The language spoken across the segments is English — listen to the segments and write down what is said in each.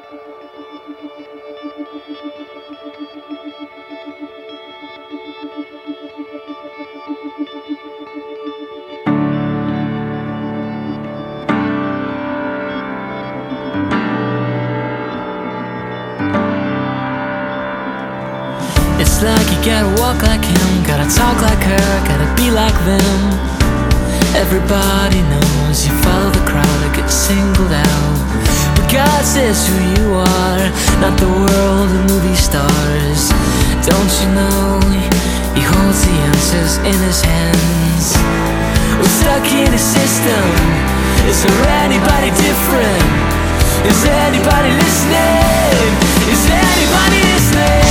It's like you gotta walk like him, gotta talk like her, gotta be like them. Everybody knows you follow the crowd or get singled out, but God says who you are, not the world or movie stars. Don't you know He holds the answers in His hands? We're stuck in a system. Is there anybody different? Is anybody listening? Is anybody listening?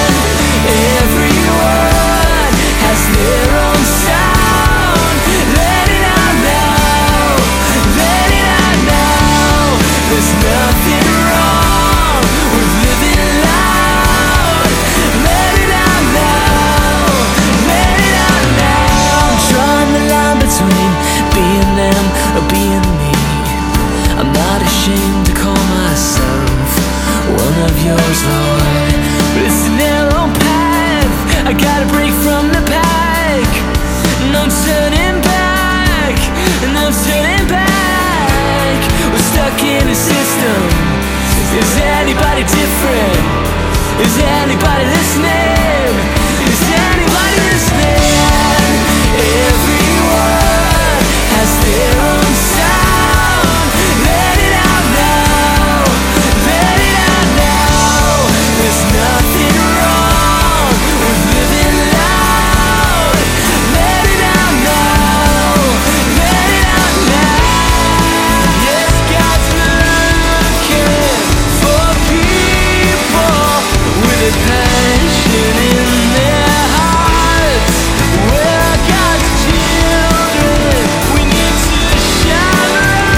Everyone has their own sound. Let it out now, let it out now. There's nothing wrong with living loud. Let it out now, let it out now. I'm drawing the line between being them or being me. I'm not ashamed to call myself one of yours, Lord. But it's a narrow path, I gotta break from the pack. No turning back, no turning back. We're stuck in a system. Is anybody different? Is anybody listening? Is anybody listening? Everyone has their own sound. Let it out now, let it out now. There's nothing wrong with living loud. Let it out now, let it out now. Yes, God's looking for people with a passion in their hearts. We're God's children, we need to shine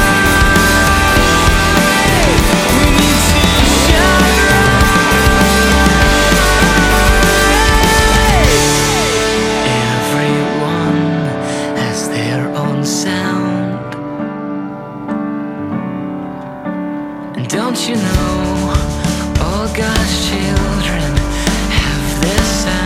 bright. We need to shine bright. Everyone has their own sound. And don't you know, all God's children have their sound.